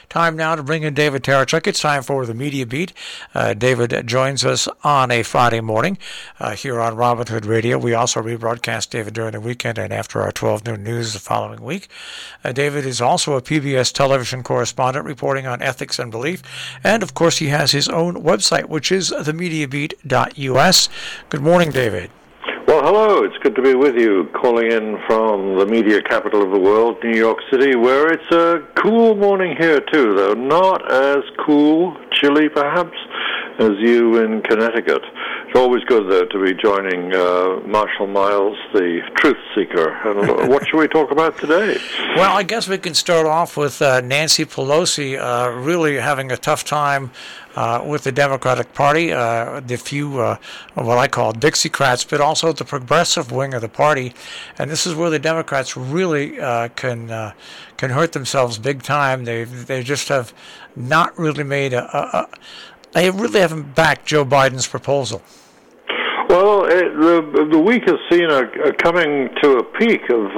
Time now to bring in David Tarachuk. It's time for the Media Beat. David joins us on a Friday morning here on Robin Hood Radio. We also rebroadcast David during the weekend and after our 12 noon news the following week. David is also a PBS television correspondent reporting on ethics and belief. And, of course, he has his own website, which is themediabeat.us. Good morning, David. Well, hello. It's good to be with you, calling in from the media capital of the world, New York City, where it's a cool morning here, too, though not as cool, chilly perhaps, as you in Connecticut. It's always good, though, to be joining Marshall Miles, the truth seeker. And what should we talk about today? Well, I guess we can start off with Nancy Pelosi really having a tough time with the Democratic Party, the few, what I call Dixiecrats, but also the progressive wing of the party. And this is where the Democrats really can hurt themselves big time. They just have not really made they really haven't backed Joe Biden's proposal. Well, the week has seen a coming to a peak of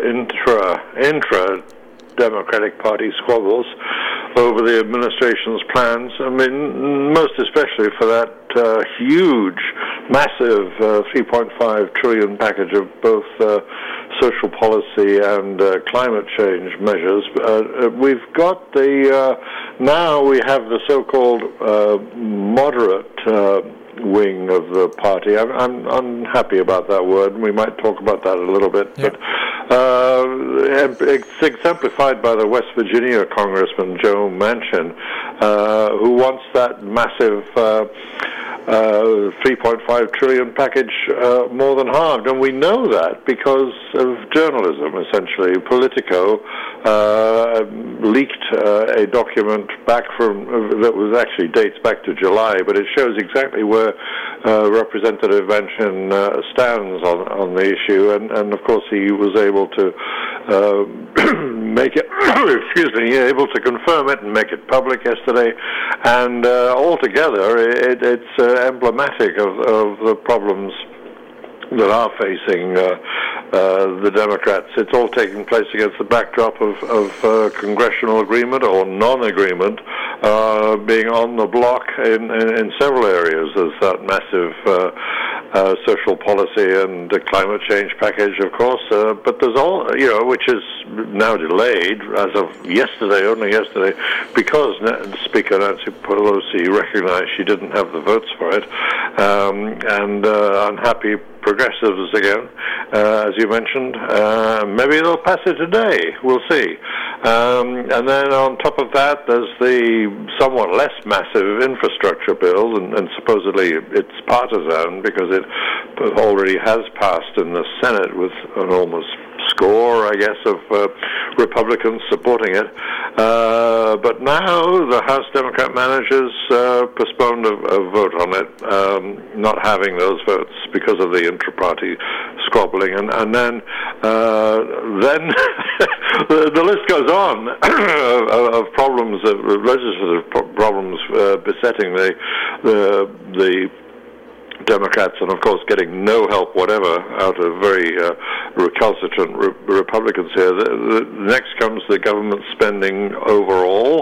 intra-Democratic Party squabbles over the administration's plans. I mean, most especially for that huge, massive $3.5 trillion package of both social policy and climate change measures. We've got now we have the so-called moderate wing of the party. I'm unhappy about that word, and we might talk about that a little bit. Yeah. But it's exemplified by the West Virginia Congressman Joe Manchin, who wants that massive $3.5 trillion package more than halved. And we know that because of journalism, essentially. Politico leaked a document back that was actually dates back to July, but it shows exactly where Representative Manchin stands on the issue. And of course, he was able to make it, able to confirm it and make it public yesterday. And altogether, it's emblematic of the problems that are facing the Democrats. It's all taking place against the backdrop of congressional agreement or non-agreement being on the block in several areas. There's that massive social policy and climate change package, of course, but there's all, which is now delayed as of only yesterday, because Speaker Nancy Pelosi recognized she didn't have the votes for it, and unhappy progressives again, as you mentioned. Maybe they'll pass it today. We'll see. And then on top of that, there's the somewhat less massive infrastructure bill, and supposedly it's partisan because it already has passed in the Senate with an almost score, I guess, of Republicans supporting it. But now the House Democrat managers postponed a vote on it, not having those votes because of the intra-party squabbling. And then the list goes on of problems, legislative problems besetting the Democrats, and of course getting no help whatever out of very recalcitrant Republicans here. The next comes the government spending overall.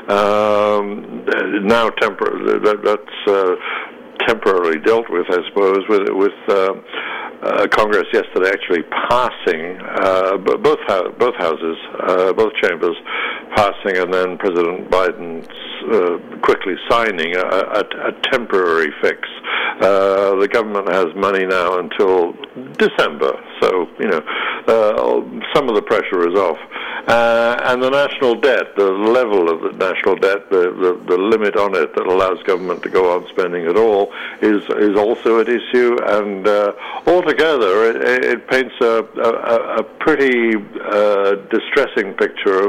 Now that's temporarily dealt with, I suppose, with Congress yesterday actually passing both houses, both chambers passing, and then President Biden's quickly signing a temporary fix. The government has money now until December, so some of the pressure is off. And the national debt, the level of the national debt, the limit on it that allows government to go on spending at all is also at issue. And altogether, it paints a pretty distressing picture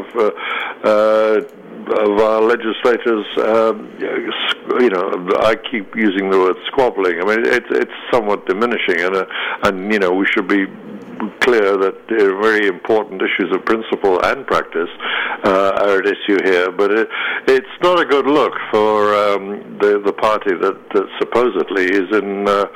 of our legislators. I keep using the word squabbling. I mean, it's somewhat diminishing, and we should be clear that very important issues of principle and practice are at issue here. But it's not a good look for the party that supposedly is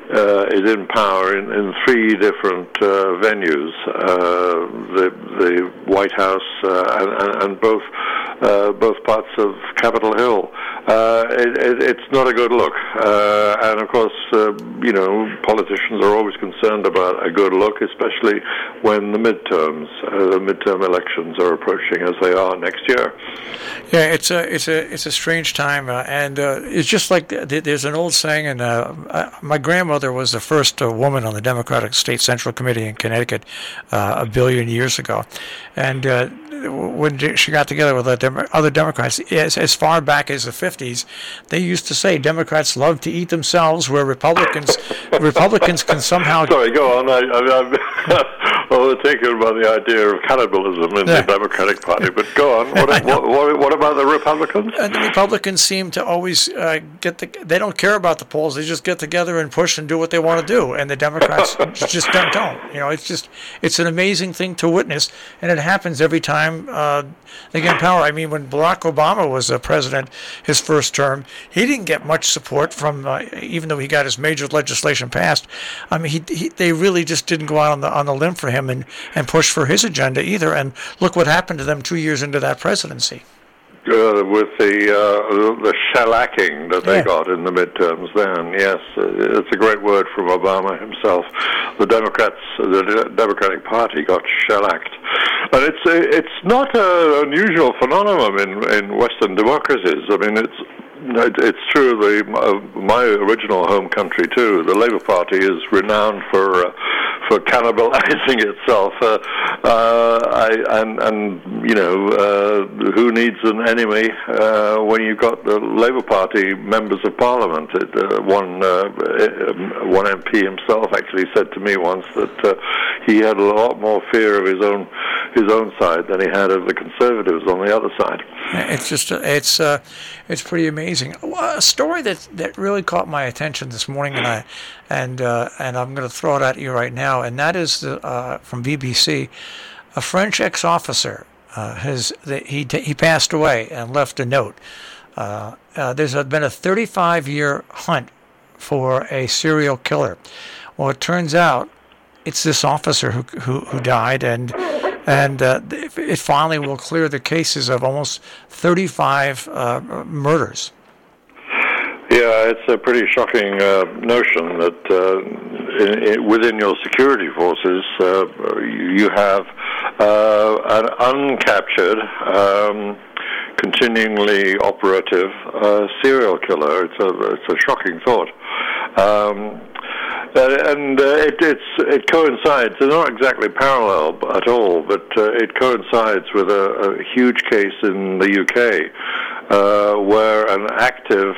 is in power in three different venues: the White House and both parts of Capitol Hill. It's not a good look, and of course, politicians are always concerned about a good look, especially when the midterm elections are approaching, as they are next year. Yeah, it's a strange time, and it's just like there's an old saying, and my grandmother was the first woman on the Democratic State Central Committee in Connecticut a billion years ago, and when she got together with other Democrats, as far back as the 50s, they used to say Democrats love to eat themselves, where Republicans can somehow... Sorry, go on. I'm taken by the idea of cannibalism in the Democratic Party, but go on. What about the Republicans? And the Republicans seem to always they don't care about the polls. They just get together and push and do what they want to do, and the Democrats just don't. It's an amazing thing to witness, and it happens every time they get in power. I mean, when Barack Obama was president, his first term, he didn't get much support from, even though he got his major legislation passed. I mean, they really just didn't go out on the limb for him and push for his agenda either. And look what happened to them 2 years into that presidency. With the shellacking that they got in the midterms then, yes, it's a great word from Obama himself. The Democratic Party got shellacked. And it's not an unusual phenomenon in Western democracies. I mean, it's true of my original home country too. The Labour Party is renowned for cannibalizing itself, who needs an enemy when you've got the Labour Party members of Parliament? One MP himself actually said to me once that he had a lot more fear of his own side than he had of the Conservatives on the other side. It's just it's pretty amazing. A story that really caught my attention this morning, and I'm going to throw it at you right now, and that is from BBC. A French ex-officer he passed away and left a note. There's been a 35-year hunt for a serial killer. Well, it turns out it's this officer who died, and it finally will clear the cases of almost 35 murders. Yeah, it's a pretty shocking notion that within your security forces you have an uncaptured, continually operative serial killer. It's a shocking thought. And it coincides. They're not exactly parallel at all, but it coincides with a huge case in the UK where an active,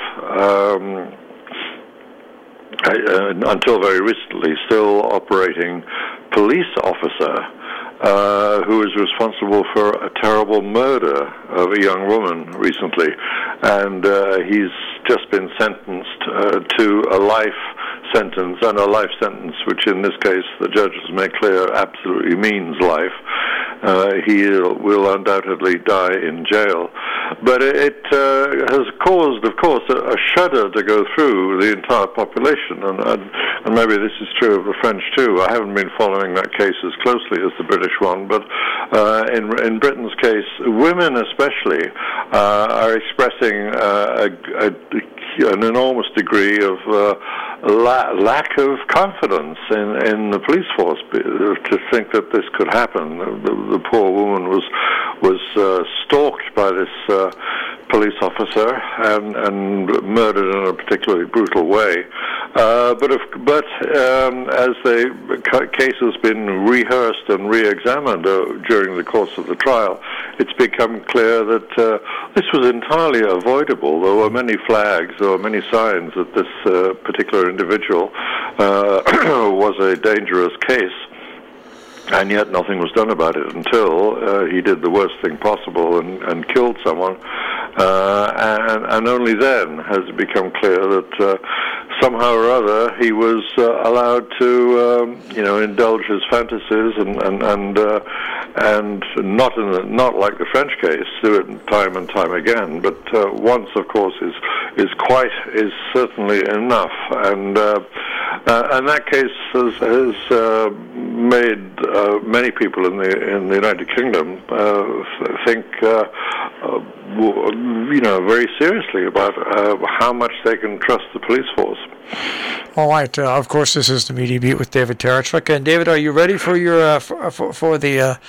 until very recently, still operating police officer who was responsible for a terrible murder of a young woman recently, and he's just been sentenced to a life sentence, and a life sentence which in this case the judges make clear absolutely means life. He will undoubtedly die in jail. But it has caused, of course, a shudder to go through the entire population, and maybe this is true of the French too. I haven't been following that case as closely as the British one, but in Britain's case, women especially are expressing an enormous degree of lack of confidence in the police force. To think that this could happen, the poor woman was stalked by this police officer and murdered in a particularly brutal way. But as the case has been rehearsed and re-examined during the course of the trial, it's become clear that this was entirely avoidable. There were many flags, there were many signs that this particular individual was a dangerous case. And yet nothing was done about it until he did the worst thing possible and killed someone. And only then has it become clear that somehow or other he was allowed to, indulge his fantasies and not like the French case, do it time and time again. But once, of course, is certainly enough. And And that case has made many people in the United Kingdom think, very seriously about how much they can trust the police force. All right. Of course, this is the Media Beat with David Terechuk. And David, are you ready for your for the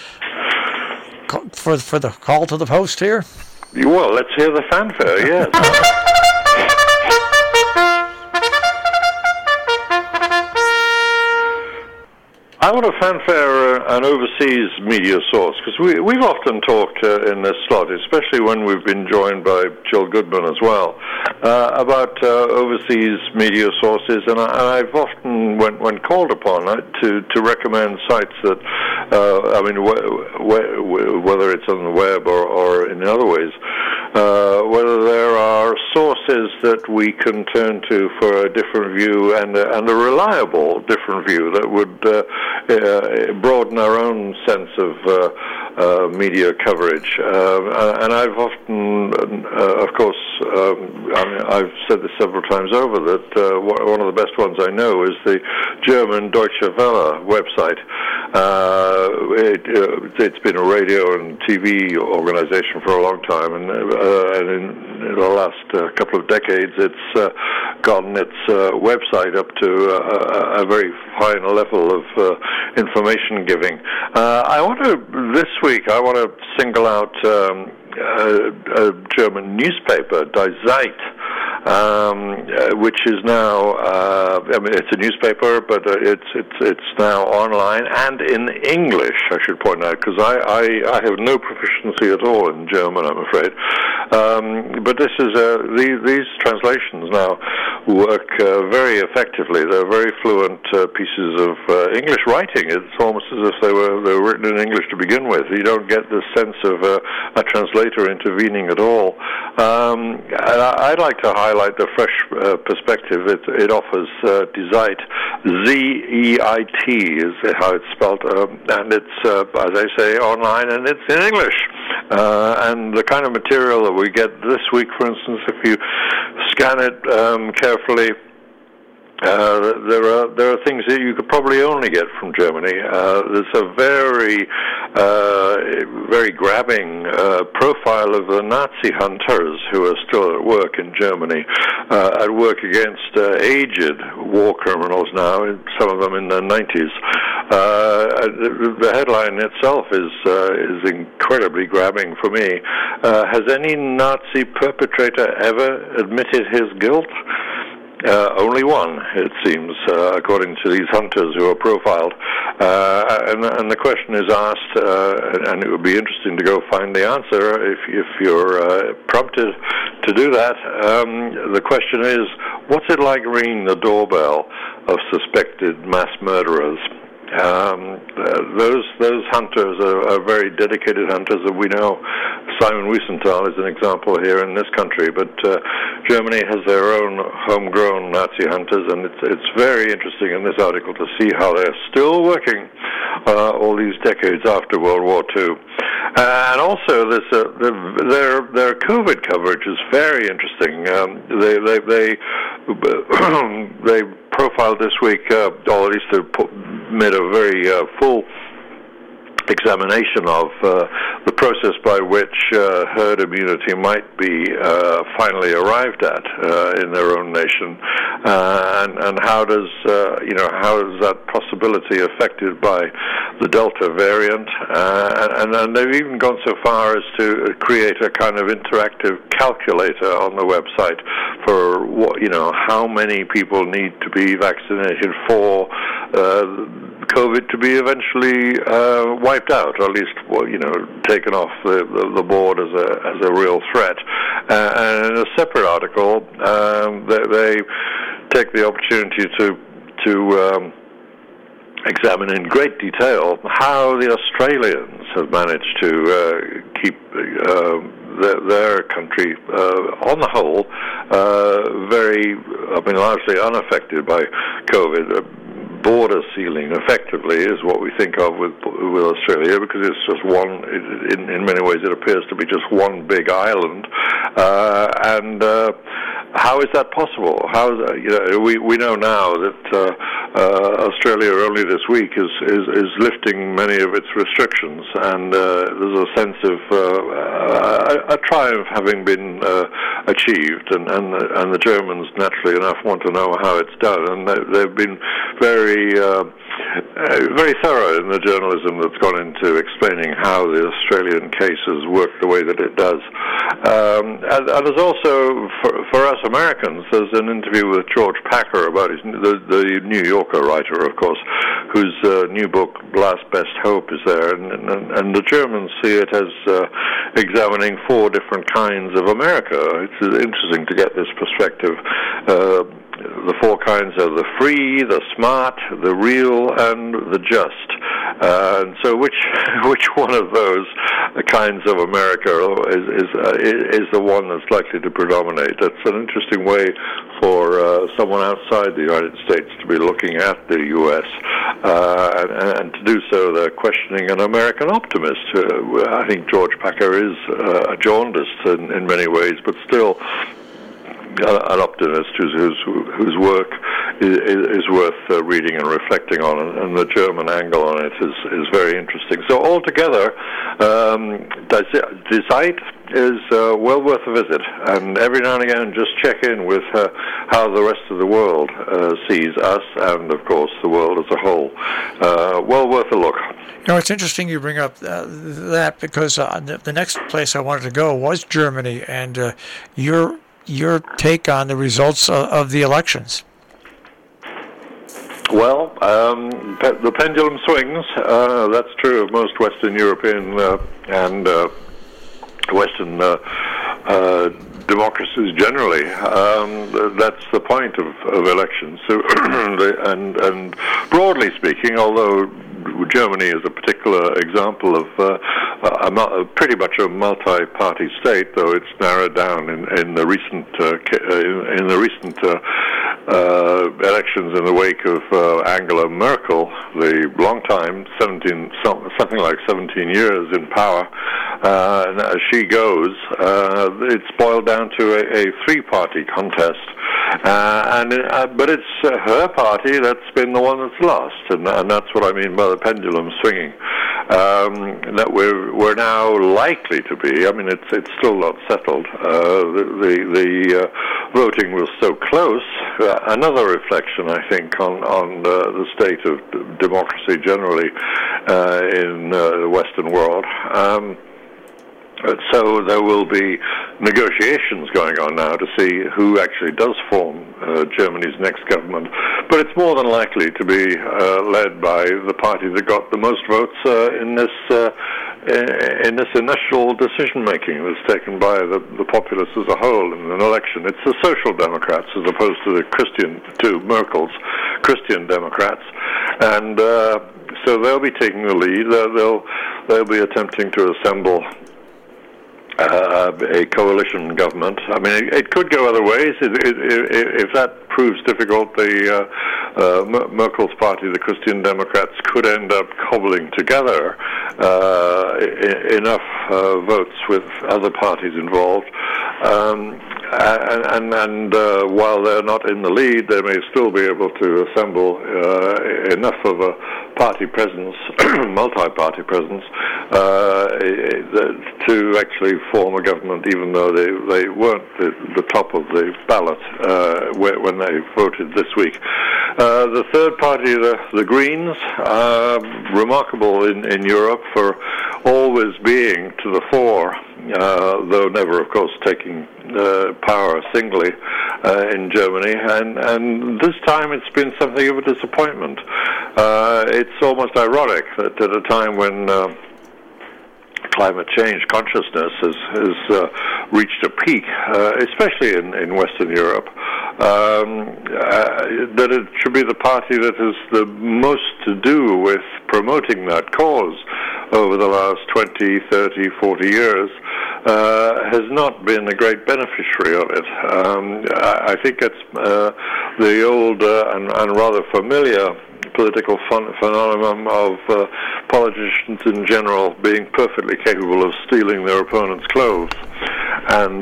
call to the post here? Well, let's hear the fanfare. Yes. I want to fanfare an overseas media source, because we've often talked in this slot, especially when we've been joined by Jill Goodman as well, about overseas media sources, and I've often, when called upon, to recommend sites that, whether it's on the web or in other ways, whether there are sources that we can turn to for a different view and a reliable different view that would broaden our own sense of media coverage. And I've often, of course, I've said this several times over, that one of the best ones I know is the German Deutsche Welle website. It's been a radio and TV organization for a long time, and in the last couple of decades, it's gotten its website up to a very fine level of information giving. This week I want to single out a German newspaper, Die Zeit, which is now, it's a newspaper, but it's now online and in English, I should point out, because I have no proficiency at all in German, I'm afraid. But this is these translations now work very effectively. They're very fluent pieces of English writing. It's almost as if they were written in English to begin with. You don't get the sense of a translator intervening at all. And I'd like to highlight the fresh perspective it offers. Die Zeit, Z-E-I-T is how it's spelled, and it's, as I say, online, and it's in English. And the kind of material that we get this week, for instance, if you scan it carefully, there are things that you could probably only get from Germany. There's a very grabbing profile of the Nazi hunters who are still at work in Germany, at work against aged war criminals now, some of them in their 90s. The headline itself is incredibly grabbing for me. Has any Nazi perpetrator ever admitted his guilt? Only one, it seems, according to these hunters who are profiled. And the question is asked, and it would be interesting to go find the answer if you're prompted to do that. The question is, what's it like ringing the doorbell of suspected mass murderers? Those hunters are very dedicated hunters, and we know Simon Wiesenthal is an example here in this country, but Germany has their own homegrown Nazi hunters, and it's very interesting in this article to see how they're still working all these decades after World War II. And also, their COVID coverage is very interesting. They profiled this week, or at least they made a very full examination of the process by which herd immunity might be finally arrived at in their own nation, and how does that possibility affected by the Delta variant, and they've even gone so far as to create a kind of interactive calculator on the website for how many people need to be vaccinated for COVID to be eventually wiped out, or at least taken off the board as a real threat. And in a separate article, they take the opportunity to examine in great detail how the Australians have managed to keep their country, on the whole, largely unaffected by COVID. Border sealing, effectively, is what we think of with Australia, because it's just one. In many ways, it appears to be just one big island, and how is that possible? We know now that Australia only this week is lifting many of its restrictions, and there's a sense of a triumph having been achieved, and the Germans naturally enough want to know how it's done, and they've been very thorough in the journalism that's gone into explaining how the Australian case has worked the way that it does. And there's also, for us Americans, there's an interview with George Packer about the New Yorker writer, of course, whose new book, Last Best Hope, is there. And the Germans see it as examining 4 different kinds of America. It's interesting to get this perspective. The 4 kinds are the free, the smart, the real, and the just. And so, which one of those kinds of America is the one that's likely to predominate? That's an interesting way for someone outside the United States to be looking at the U.S. And to do so, they're questioning an American optimist. I think George Packer is a jaundiced in many ways, but still an optimist whose work is worth reading and reflecting on, and the German angle on it is very interesting. So altogether, Die Zeit is well worth a visit, and every now and again just check in with how the rest of the world sees us, and of course the world as a whole. Well worth a look. It's interesting you bring up that, because the next place I wanted to go was Germany, and your take on the results of the elections. Well, the pendulum swings. That's true of most Western European and Western democracies generally. That's the point of elections. So, and broadly speaking, although Germany is a particular example of pretty much a multi-party state, though it's narrowed down in the recent elections in the wake of Angela Merkel, the long time, something like 17 years in power. And as she goes, it's boiled down to a 3-party contest. But it's her party that's been the one that's lost, and that's what I mean by the pendulum swinging. That we're now likely to be. I mean, it's still not settled. The voting was so close. Another reflection, I think, on the state of democracy generally in the Western world. So there will be negotiations going on now to see who actually does form Germany's next government. But it's more than likely to be led by the party that got the most votes in this initial decision-making that's taken by the populace as a whole in an election. It's the Social Democrats as opposed to Merkel's Christian Democrats. And so they'll be taking the lead. They'll be attempting to assemble a coalition government. I mean, it could go other ways. If that proves difficult, Merkel's party, the Christian Democrats, could end up cobbling together enough votes with other parties involved. And while they're not in the lead, they may still be able to assemble enough of a party presence, multi-party presence, to actually form a government, even though they weren't the top of the ballot when they voted this week. The third party, the Greens, remarkable in Europe for always being to the fore, though never, of course, taking power singly in Germany, and this time it's been something of a disappointment. It's almost ironic that at a time when climate change consciousness has reached a peak, especially in Western Europe, that it should be the party that has the most to do with promoting that cause over the last 20, 30, 40 years, has not been a great beneficiary of it. I think it's the old and rather familiar political phenomenon of politicians in general being perfectly capable of stealing their opponent's clothes. and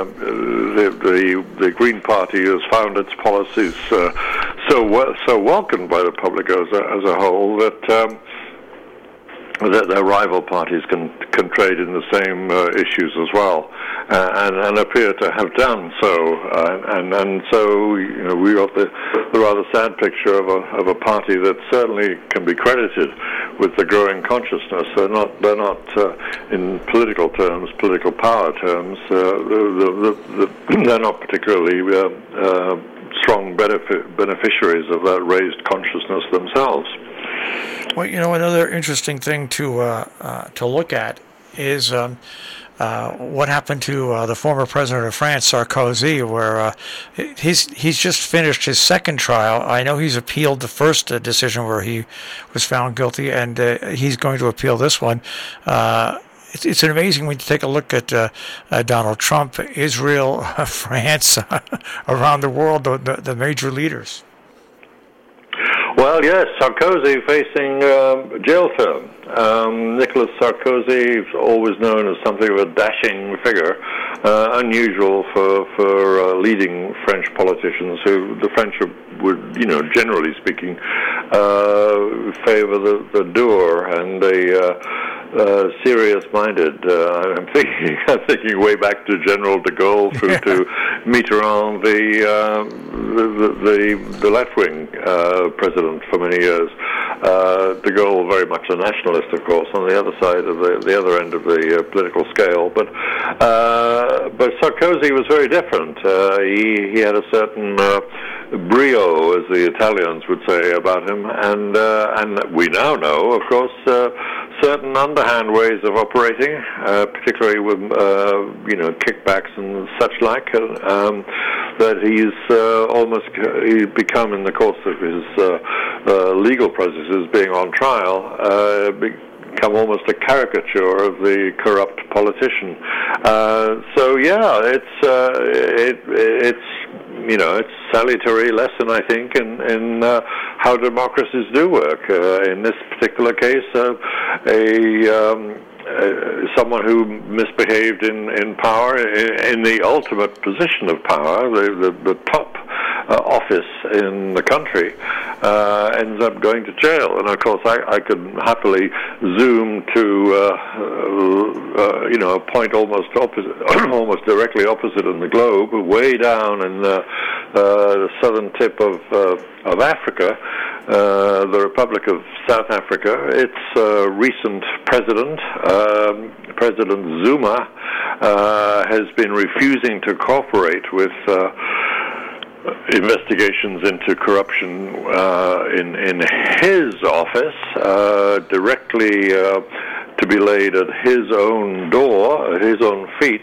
the Green Party has found its policies so welcomed by the public as a whole that their rival parties can trade in the same issues as well, and appear to have done so. And so we got the rather sad picture of a party that certainly can be credited with the growing consciousness. They're not in political terms, political power terms. They're not particularly strong beneficiaries of that raised consciousness themselves. Well, another interesting thing to look at is what happened to the former president of France, Sarkozy, where he's just finished his second trial. I know he's appealed the first decision where he was found guilty, and he's going to appeal this one. It's amazing when you take a look at Donald Trump, Israel, France, around the world, the major leaders. Well, yes, Sarkozy facing jail term. Nicolas Sarkozy is always known as something of a dashing figure, unusual for leading French politicians who the French would, generally speaking, favor the dour and the serious-minded. I'm thinking way back to General de Gaulle through to Mitterrand, the left-wing president for many years. De Gaulle very much a nationalist, of course, on the other side of the other end of the political scale. But Sarkozy was very different. He had a certain brio, as the Italians would say about him, and we now know, of course, certain underhand ways of operating, particularly with kickbacks and such like, that he's become in the course of his legal processes, being on trial, become almost a caricature of the corrupt politician. So yeah, it's salutary lesson, I think, in how democracies do work. In this particular case, someone who misbehaved in power, in the ultimate position of power, the top office in the country, ends up going to jail. And of course, I could happily zoom to a point almost directly opposite in the globe, way down in the southern tip of Africa, the Republic of South Africa. Its recent president, President Zuma, has been refusing to cooperate with investigations into corruption in his office, directly to be laid at his own door, at his own feet.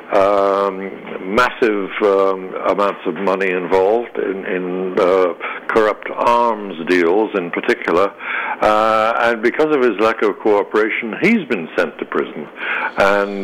Massive amounts of money involved in corrupt arms deals in particular, and because of his lack of cooperation, he's been sent to prison. And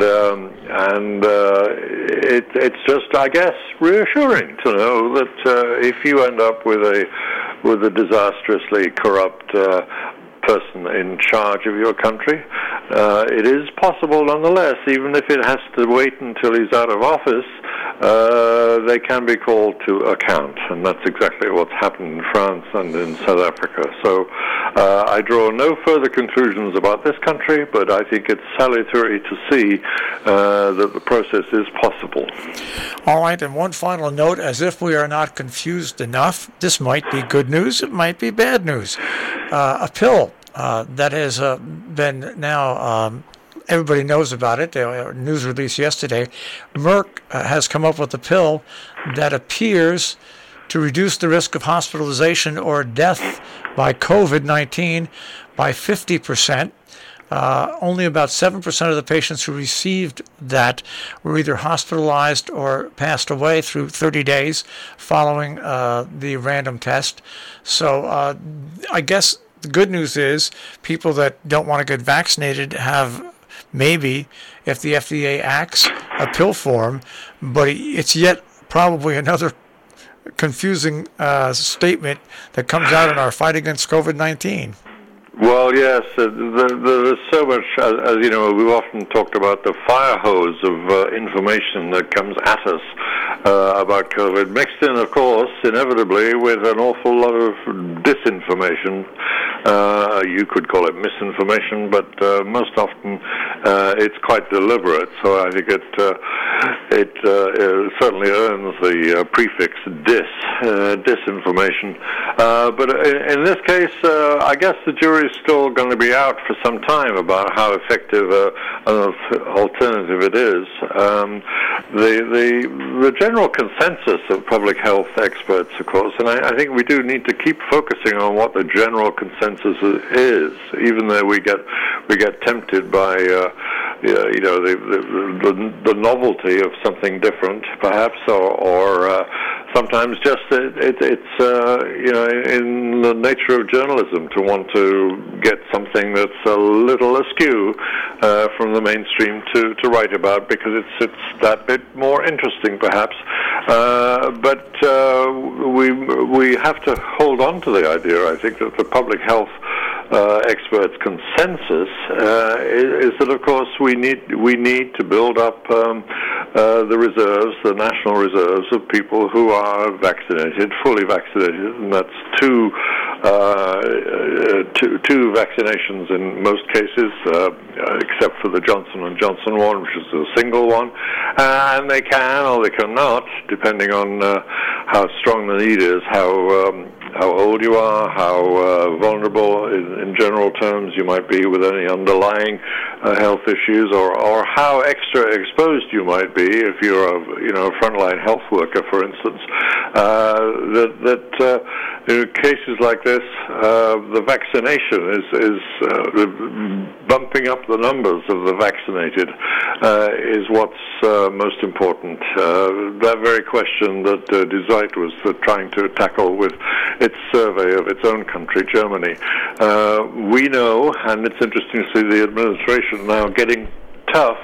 it's just, I guess, reassuring to know that if you end up with a disastrously corrupt person in charge of your country, it is possible nonetheless, even if it has to wait until he's out of office, they can be called to account, and that's exactly what's happened in France and in South Africa. So I draw no further conclusions about this country, but I think it's salutary to see that the process is possible. All right, and one final note, as if we are not confused enough, this might be good news, it might be bad news. A pill that has been now, everybody knows about it, news release yesterday. Merck has come up with a pill that appears to reduce the risk of hospitalization or death by COVID-19 by 50%. Only about 7% of the patients who received that were either hospitalized or passed away through 30 days following the random test. So I guess the good news is people that don't want to get vaccinated have maybe, if the FDA acts, a pill form, but it's yet probably another confusing statement that comes out in our fight against COVID-19. Well, yes, there's so much, as you know, we've often talked about the fire hose of information that comes at us about COVID, mixed in, of course, inevitably with an awful lot of disinformation. You could call it misinformation, but most often it's quite deliberate, so I think it certainly earns the prefix disinformation. But in this case, I guess the jury is still going to be out for some time about how effective an alternative it is. The general consensus of public health experts, of course, and I think we do need to keep focusing on what the general consensus is, even though we get tempted by the novelty of something different, perhaps, or sometimes just it's in the nature of journalism to want to get something that's a little askew from the mainstream to write about, because it's that bit more interesting, perhaps. But we have to hold on to the idea, I think, that the public health experts' consensus is that, of course, we need to build up the reserves, the national reserves of people who are vaccinated, fully vaccinated, and that's two vaccinations in most cases, except for the Johnson & Johnson one, which is a single one, and they can or they cannot, depending on how strong the need is, how old you are, how vulnerable in general terms you might be with any underlying health issues, or how extra exposed you might be if you're a frontline health worker, for instance. In cases like this, the vaccination is bumping up the numbers of the vaccinated is what's most important. That very question that Die Zeit was trying to tackle with its survey of its own country, Germany. We know, and it's interesting to see the administration now getting tough.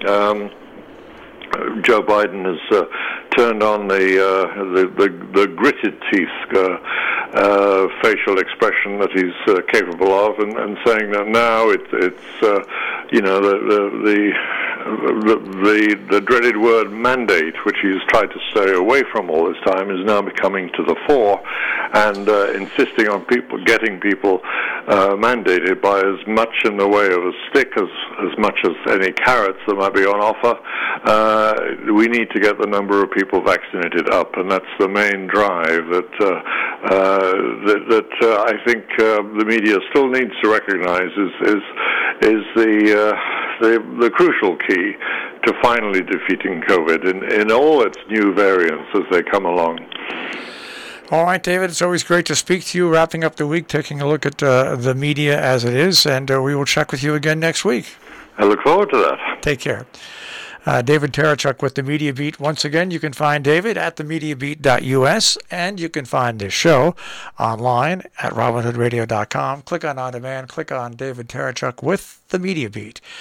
Joe Biden has turned on the gritted teeth facial expression that he's capable of, and saying that now the dreaded word mandate, which he's tried to stay away from all this time, is now becoming to the fore, and insisting on getting people mandated by as much in the way of a stick as much as any carrots that might be on offer. We need to get the number of people vaccinated up, and that's the main drive that I think the media still needs to recognize is the crucial key to finally defeating COVID in all its new variants as they come along. All right, David, it's always great to speak to you, wrapping up the week, taking a look at the media as it is, and we will check with you again next week. I look forward to that. Take care. David Terechuk with The Media Beat. Once again, you can find David at themediabeat.us, and you can find this show online at robinhoodradio.com. Click on demand, click on David Terechuk with The Media Beat.